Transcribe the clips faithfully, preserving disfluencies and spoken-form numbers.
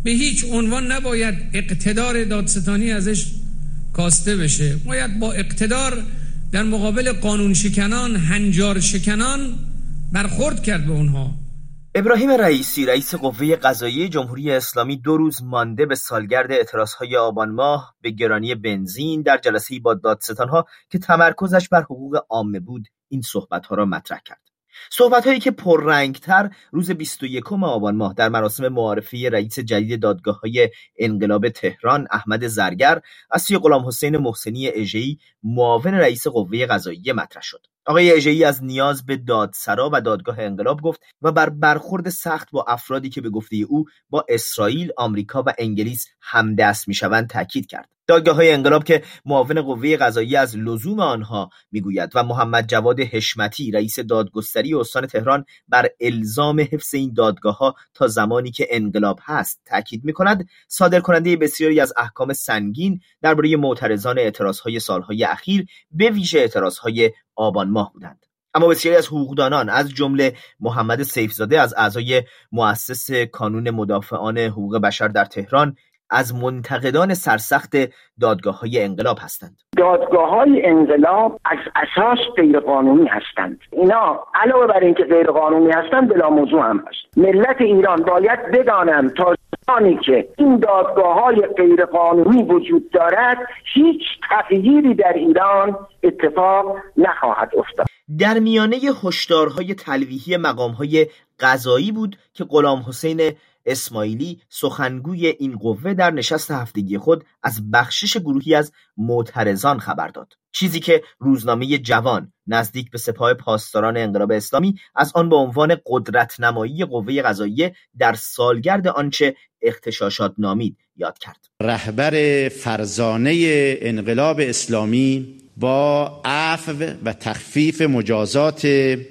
به هیچ عنوان نباید اقتدار دادستانی ازش کاسته بشه. باید با اقتدار در مقابل قانون شکنان، هنجار شکنان برخورد کرد به اونها. ابراهیم رئیسی رئیس قوه قضاییه جمهوری اسلامی دو روز مانده به سالگرد اعتراضهای آبان ماه به گرانی بنزین در جلسه‌ای با دادستانها که تمرکزش بر حقوق عامه بود این صحبت‌ها را مطرح کرد. صحبت‌هایی که پررنگ‌تر روز بیست و یکم آبان ماه در مراسم معارفه رئیس جدید دادگاه‌های انقلاب تهران احمد زرگر از سوی غلامحسین محسنی اژه‌ای معاون رئیس قوه قضاییه مطرح شد. آقای اژه‌ای از نیاز به دادسرا و دادگاه انقلاب گفت و بر برخورد سخت با افرادی که به گفته او با اسرائیل، آمریکا و انگلیس همدست میشوند تاکید کرد. دادگاه‌های انقلاب که معاون قوه قضاییه از لزوم آنها میگوید و محمد جواد حشمتی رئیس دادگستری استان تهران بر الزام حفظ این دادگاه‌ها تا زمانی که انقلاب هست تاکید می‌کند، صادر کننده بسیاری از احکام سنگین درباره معترضان اعتراض‌های سال‌های اخیر به ویژه اعتراض‌های آبان ماه بودند. اما بسیاری از حقوقدانان از جمله محمد سیفزاده از اعضای مؤسس کانون مدافعان حقوق بشر در تهران از منتقدان سرسخت دادگاه‌های انقلاب هستند. دادگاه‌های انقلاب از اساس غیر قانونی هستند. اینا علاوه بر اینکه غیر قانونی هستند بلا موضوع هم هست. ملت ایران باید بدانند تا زمانی که این دادگاه‌های غیر قانونی وجود دارد هیچ تغییری در ایران اتفاق نخواهد افتاد. در میانه هشدارهای تلویحی مقام‌های قضایی بود که غلامحسین اسماعیلی سخنگوی این قوه در نشست هفتگی خود از بخشش گروهی از معترضان خبر داد، چیزی که روزنامه جوان نزدیک به سپاه پاسداران انقلاب اسلامی از آن به عنوان قدرت نمایی قوه قضاییه در سالگرد آنچه اغتشاشات نامید یاد کرد. رهبر فرزانه انقلاب اسلامی با عفو و تخفیف مجازات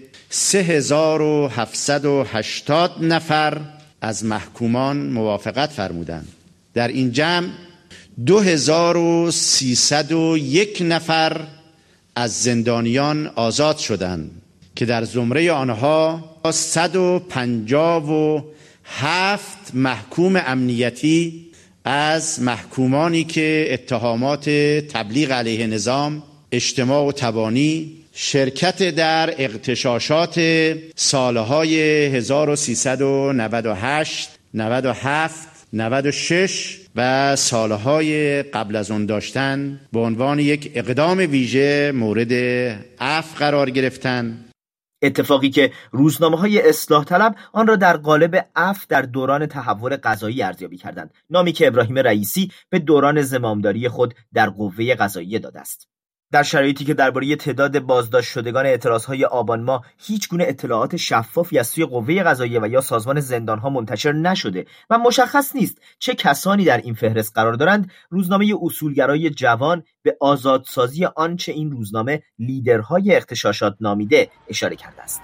سه هزار و هفتصد و هشتاد نفر از محکومان موافقت فرمودند. در این جمع دو هزار و سیصد و یک نفر از زندانیان آزاد شدند که در زمره آنها صد و پنجاه و هفت محکوم امنیتی از محکومانی که اتهامات تبلیغ علیه نظام، اجتماع و تبانی، شرکت در اغتشاشات سالهای هزار و سیصد و نود و هشت، نود و هفت، نود و شش و سالهای قبل از آن داشتن به عنوان یک اقدام ویژه مورد عفو قرار گرفتن. اتفاقی که روزنامه‌های اصلاح طلب آن را در قالب عفو در دوران تحول قضایی ارزیابی کردند، نامی که ابراهیم رئیسی به دوران زمامداری خود در قوه قضاییه داده است. در شرایطی که درباره تعداد بازداشت شدگان اعتراضهای آبان ماه هیچ گونه اطلاعات شفافی از سوی قوه قضاییه و یا سازمان زندانها منتشر نشده و مشخص نیست چه کسانی در این فهرست قرار دارند، روزنامه اصولگرای جوان به آزادسازی آنچه این روزنامه لیدرهای اغتشاشات نامیده اشاره کرده است.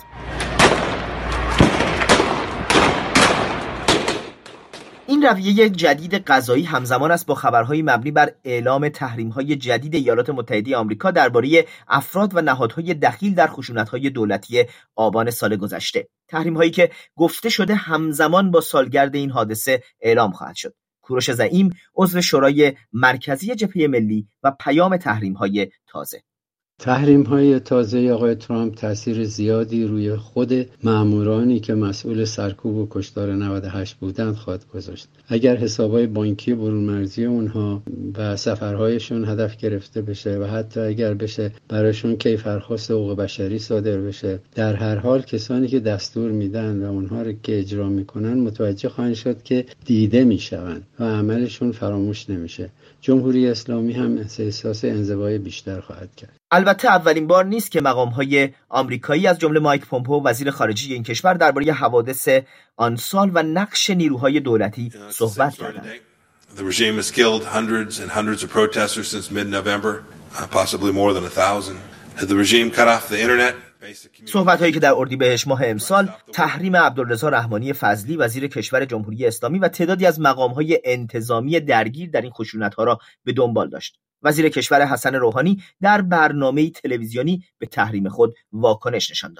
این رویه جدید قضایی همزمان است با خبرهای مبنی بر اعلام تحریم‌های جدید ایالات متحده آمریکا درباره افراد و نهادهای دخیل در خشونت‌های دولتی آبان سال گذشته. تحریم‌هایی که گفته شده همزمان با سالگرد این حادثه اعلام خواهد شد. کوروش زعیم عضو شورای مرکزی جبهه ملی و پیام تحریم‌های تازه. تحریم‌های تازه آقای ترامپ تأثیر زیادی روی خود مامورانی که مسئول سرکوب و کشتار نود و هشت بودند خواهد گذاشت. اگر حسابهای بانکی برون مرزی اونها و سفرهایشون هدف گرفته بشه و حتی اگر بشه برایشون کیفرخواست حقوق بشری صادر بشه، در هر حال کسانی که دستور میدن و اونها رو که اجرا میکنن متوجه خواهند شد که دیده میشوند و عملشون فراموش نمیشه. جمهوری اسلامی هم احساس انزوای بیشتر خواهد کرد. البته اولین بار نیست که مقام‌های آمریکایی از جمله مایک پومپئو وزیر خارجه این کشور درباره حوادث آن سال و نقش نیروهای دولتی صحبت کردند. The regime has killed hundreds and hundreds of protesters since mid-November, possibly more than a thousand. The regime cut off the internet. صحبت‌هایی که در اردیبهشت ماه امسال تحریم عبدالرضا رحمانی فضلی وزیر کشور جمهوری اسلامی و تعدادی از مقام‌های انتظامی درگیر در این خشونت‌ها را به دنبال داشت. وزیر کشور حسن روحانی در برنامه‌ای تلویزیونی به تحریم خود واکنش نشان داد.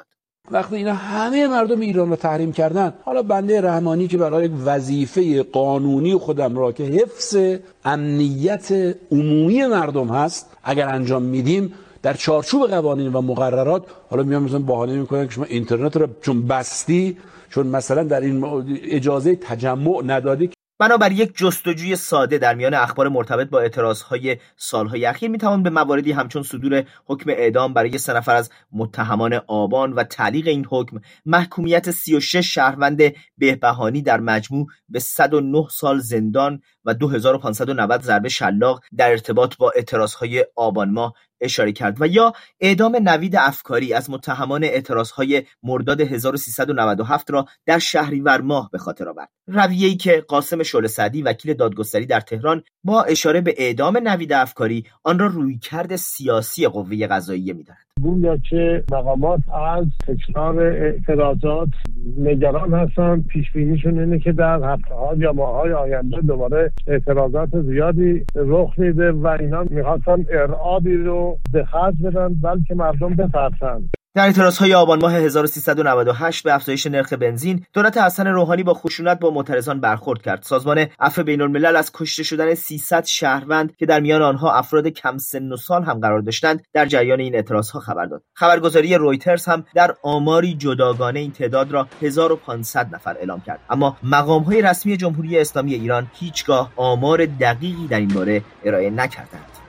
وقتی اینا همه مردم ایران رو تحریم کردن، حالا بنده رحمانی که برای وظیفه قانونی خودم را که حفظ امنیت عمومی مردم هست اگر انجام میدیم در چارچوب قوانین و مقررات، حالا میام مثلا بهانه میکنن که شما اینترنت رو چون بستی، چون مثلا در این اجازه تجمع ندادی. بنابر یک جستجوی ساده در میان اخبار مرتبط با اعتراضهای سالهای اخیر میتوان به مواردی همچون صدور حکم اعدام برای سه نفر از متهمان آبان و تعلیق این حکم، محکومیت سی و شش شهروند بهبهانی در مجموع به صد و نه سال زندان و دو هزار و پانصد و نود ضربه شلاق در ارتباط با اعتراضهای آبان ماه اشاره کرد و یا اعدام نوید افکاری از متهمان اعتراضهای مرداد هزار و سیصد و نود و هفت را در شهریور ماه به خاطر آورد. رویه‌ای که قاسم شعله سعدی وکیل دادگستری در تهران با اشاره به اعدام نوید افکاری آن را رویکرد سیاسی قوه قضاییه می‌داند. گویا که مقامات از تکرار اعتراضات نگران هستند. پیش بینیشون اینه که در هفته‌ها یا ماه‌های آینده دوباره اعتراضات زیادی رخ میده و اینا می‌خواستن ارعابی رو به خرج بدن بلکه مردم بترسن. در اعتراضهای آبان ماه هزار و سیصد و نود و هشت به افزایش نرخ بنزین، دولت حسن روحانی با خشونت با معترضان برخورد کرد. سازمان عفو بین‌الملل از کشته شدن سیصد شهروند که در میان آنها افراد کم سن و سال هم قرار داشتند در جریان این اعتراضها خبر داد. خبرگزاری رویترز هم در آماری جداگانه این تعداد را هزار و پانصد نفر اعلام کرد. اما مقام‌های رسمی جمهوری اسلامی ایران هیچگاه آمار دقیقی در این باره ارائه نکردند.